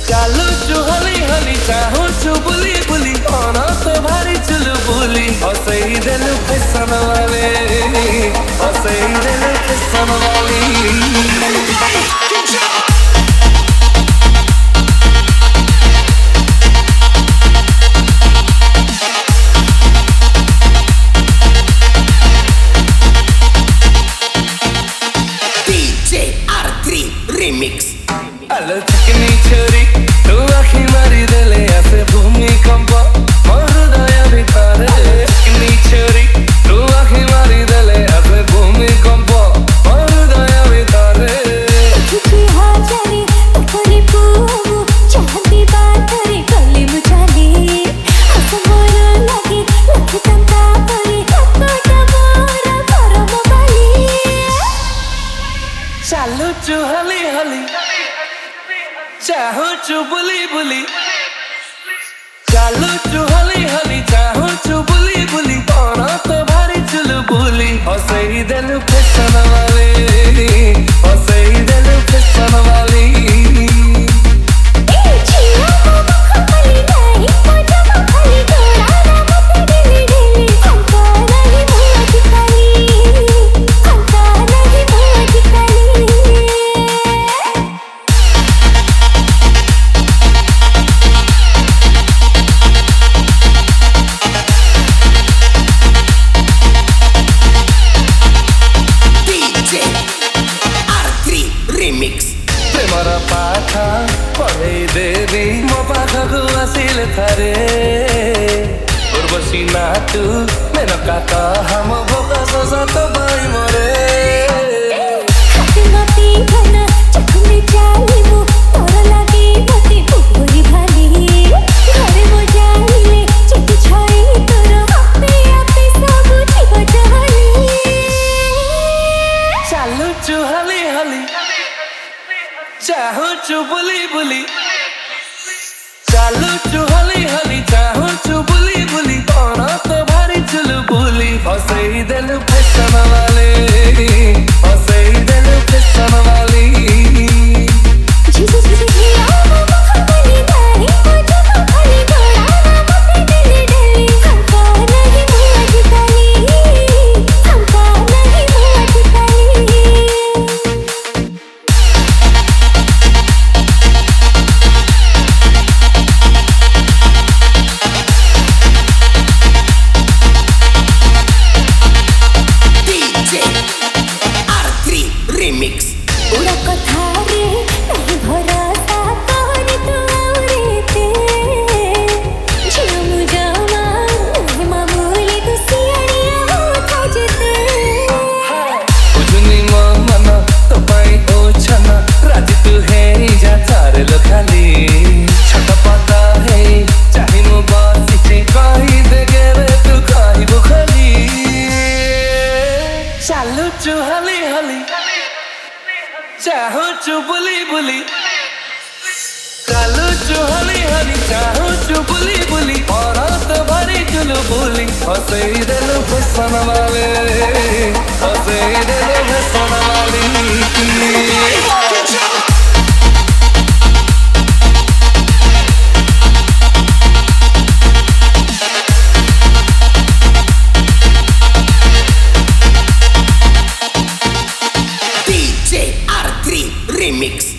चालुचु हली हली चाहूचु बुली बुली आना तो भारी चुलु बुली हसई दिल फैशन वाले हसई दिल फैशन वाली Remix. Allo चिकनी छोरी तू आँखी मारी देले ऐसे भूमिकंप हृदय भितरे चिकनी छोरी तू आँखी मारी देले ऐसे भूमिकंप हृदय भितरे तुझे हाजरी अपनी पूवो चाहती बात रे गले मुझाले असमोर लगे लखतंता परे कपटा मोरा परम बाली चालुचु हली हली चाहूचु बुली बुली चालुचु हली हली चाहूचु बुली बुली आना तो भारी चुलु बुली हसई दिल फैशन वाले हसई दिल फैशन वाली ए छिया मखमली नहीं पजम खाली गोरा रामत दिली दिली हमका नहीं मुझ खाली हमका नहीं मुझ खाली Remix. प्रेमर पाठ पढ़े देवी मो पाखकु आसिल थारे उर्वशी नाटु मेनका हम भोका सत बाई मरे मती घन चखने चाली मु तोर लागे मती भुरी भाली घरे मो जाइले चित छाई तोर आपे आपे सब छिप जहली चालुचु हली हली चाहूचु बुली बुली चालुचु हली हली चाहूचु बुली बुली आना तो भारी चुलु बुली हसई दिल फैशन वाले हसई दिल फैशन वाली झिझ झिझिया मखमली नहीं पजम खाली गोरा रामत दिली दिली हमका नहीं मुझ खाली हमका नहीं मुझ खाली Remix. उड़ा कथा रे नहीं भरोसा तोरी तू औरेते झिम जमा नहीं मामूली तू सियाड़िया होता जेते उजुनी मन तो पाई ओ छना राजी तू है जा तारे लो खाली छोटा पता है चाहे मो बासी से कही दे रे तू कही बुखली चालुचु हली हली चाहूचु बुली बुली चालुचु हली हली चाहूचु बुली बुली और तो भारी चुलु बुली हसई दिल फैशन वाले हसई दिल फैशन वाली DJ R3 Remix.